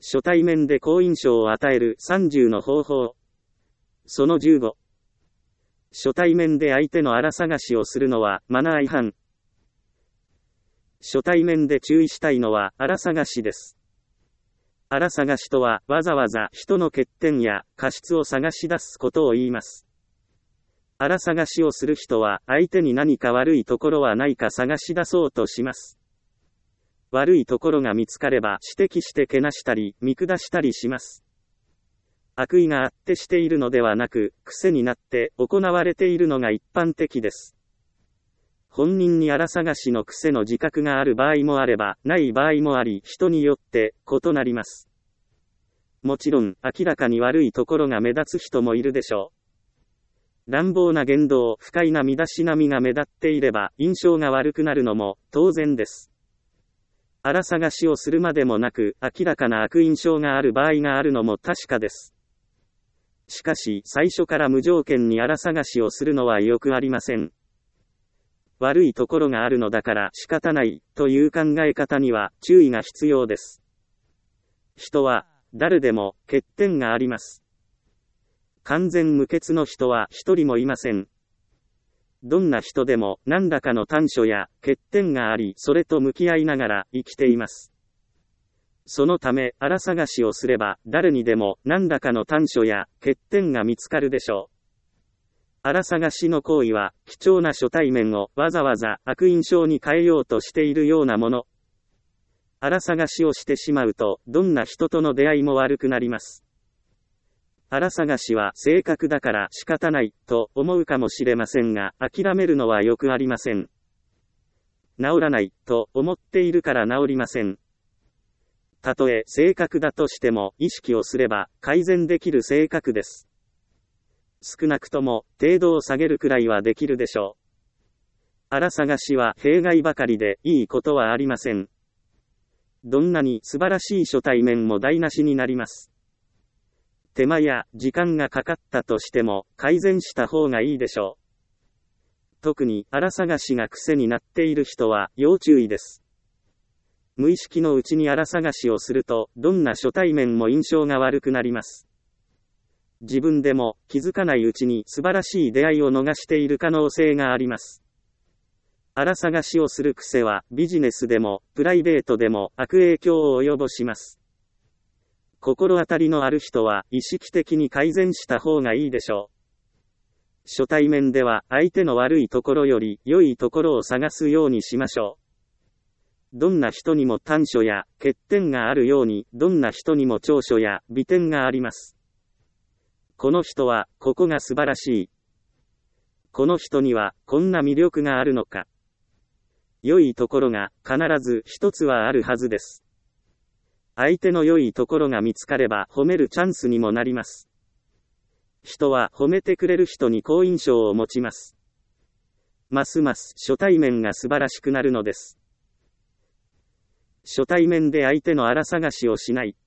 初対面で好印象を与える30の方法。その15。初対面で相手のあら探しをするのはマナー違反。初対面で注意したいのはあら探しです。あら探しとはわざわざ人の欠点や過失を探し出すことを言います。あら探しをする人は相手に何か悪いところはないか探し出そうとします。悪いところが見つかれば指摘してけなしたり見下したりします。悪意があってしているのではなく、癖になって行われているのが一般的です。本人にあら探しの癖の自覚がある場合もあれば、ない場合もあり、人によって異なります。もちろん、明らかに悪いところが目立つ人もいるでしょう。乱暴な言動、不快な身だしなみが目立っていれば、印象が悪くなるのも当然です。あら探しをするまでもなく、明らかな悪印象がある場合があるのも確かです。しかし、最初から無条件にあら探しをするのはよくありません。悪いところがあるのだから仕方ないという考え方には注意が必要です。人は誰でも欠点があります。完全無欠の人は一人もいません。どんな人でも何らかの短所や欠点があり、それと向き合いながら生きています。そのため、あら探しをすれば誰にでも何らかの短所や欠点が見つかるでしょう。あら探しの行為は、貴重な初対面をわざわざ悪印象に変えようとしているようなもの。あら探しをしてしまうと、どんな人との出会いも悪くなります。あら探しは性格だから仕方ないと思うかもしれませんが、諦めるのはよくありません。治らないと思っているから治りません。たとえ性格だとしても意識をすれば改善できる性格です。少なくとも程度を下げるくらいはできるでしょう。あら探しは弊害ばかりでいいことはありません。どんなに素晴らしい初対面も台無しになります。手間や時間がかかったとしても改善した方がいいでしょう。特にあら探しが癖になっている人は要注意です。無意識のうちにあら探しをするとどんな初対面も印象が悪くなります。自分でも気づかないうちに素晴らしい出会いを逃している可能性があります。あら探しをする癖はビジネスでもプライベートでも悪影響を及ぼします。心当たりのある人は意識的に改善した方がいいでしょう。初対面では相手の悪いところより良いところを探すようにしましょう。どんな人にも短所や欠点があるように、どんな人にも長所や美点があります。この人はここが素晴らしい。この人にはこんな魅力があるのか。良いところが必ず一つはあるはずです。相手の良いところが見つかれば褒めるチャンスにもなります。人は褒めてくれる人に好印象を持ちます。ますます初対面が素晴らしくなるのです。初対面で相手のあら探しをしない。